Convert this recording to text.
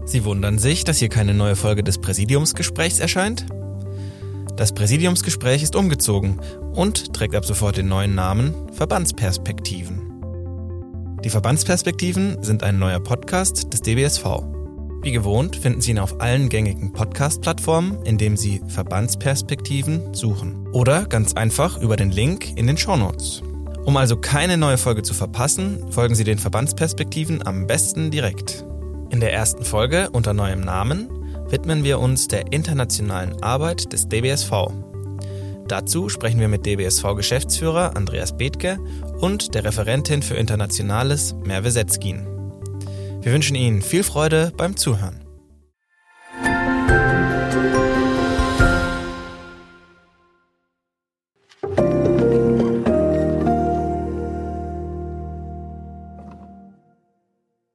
Sie wundern sich, dass hier keine neue Folge des Präsidiumsgesprächs erscheint? Das Präsidiumsgespräch ist umgezogen und trägt ab sofort den neuen Namen Verbandsperspektiven. Die Verbandsperspektiven sind ein neuer Podcast des DBSV. Wie gewohnt finden Sie ihn auf allen gängigen Podcast-Plattformen, indem Sie Verbandsperspektiven suchen. Oder ganz einfach über den Link in den Shownotes. Um also keine neue Folge zu verpassen, folgen Sie den Verbandsperspektiven am besten direkt. In der ersten Folge unter neuem Namen widmen wir uns der internationalen Arbeit des DBSV. Dazu sprechen wir mit DBSV-Geschäftsführer Andreas Bethke und der Referentin für Internationales Merve Setzkin. Wir wünschen Ihnen viel Freude beim Zuhören.